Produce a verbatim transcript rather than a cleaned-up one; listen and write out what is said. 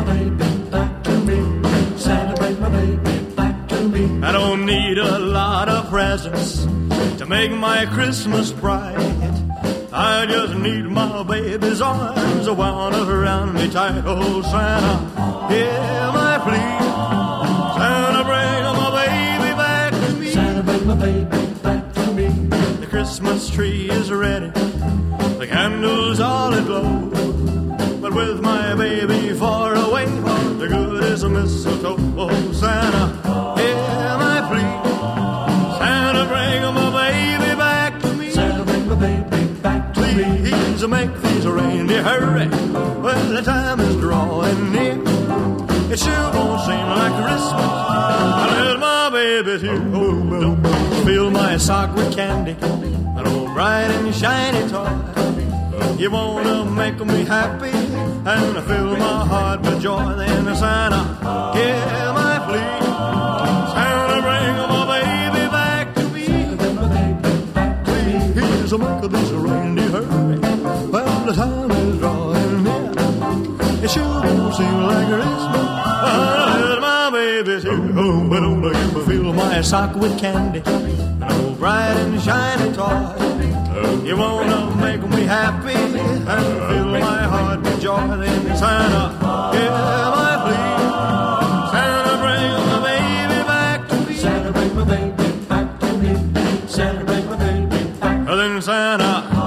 baby back to me. Santa, bring my baby back to me. I don't need a lot of presents to make my Christmas bright. I just need my baby's arms wound around me tight. Oh, Santa, hear my plea. Santa, bring my baby back to me. Santa, bring my baby back to me. The Christmas tree is ready, the candles all aglow, but with my baby far away, the good is a mistletoe. Oh, Santa, hear my plea. Santa, bring my baby back to me. Santa, bring my baby back to me. Please make these reindeer hurry when the time is drawing near. It sure won't seem like Christmas unless my baby's here. Oh, don't fill my sock with candy, an old bright and shiny toy. You wanna make me happy and fill my heart with joy. Then Santa, hear my plea. Santa, bring my baby back to me. Please make this reindeer hurry when the time is drawing near. It sure won't seem like Christmas unless my baby's here. Oh, but don't make me fill my sock with candy, an old bright and shiny toy. You wanna make me happy and fill my heart with joy. Then Santa, hear my plea. Santa, bring my baby back to me. Santa, bring my baby back to me. Santa, bring my baby back to me. Then Santa,